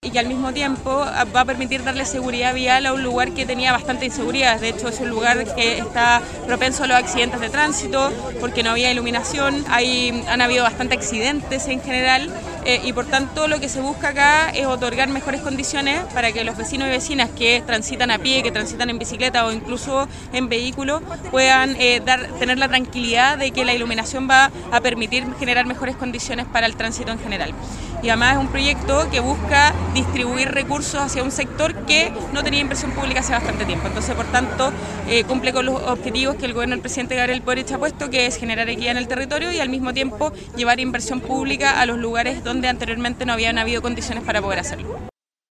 y que al mismo tiempo va a permitir darle seguridad vial a un lugar que tenía bastante inseguridad. De hecho, es un lugar que está propenso a los accidentes de tránsito porque no había iluminación, han habido bastantes accidentes en general y por tanto lo que se busca acá es otorgar mejores condiciones para que los vecinos y vecinas que transitan a pie, que transitan en bicicleta o incluso en vehículo puedan tener la tranquilidad de que la iluminación va a permitir generar mejores condiciones para el tránsito en general. Y además es un proyecto que busca distribuir recursos hacia un sector que no tenía inversión pública hace bastante tiempo. Entonces, por tanto, cumple con los objetivos que el gobierno del presidente Gabriel Boric ha puesto, que es generar equidad en el territorio y al mismo tiempo llevar inversión pública a los lugares donde anteriormente no habían habido condiciones para poder hacerlo.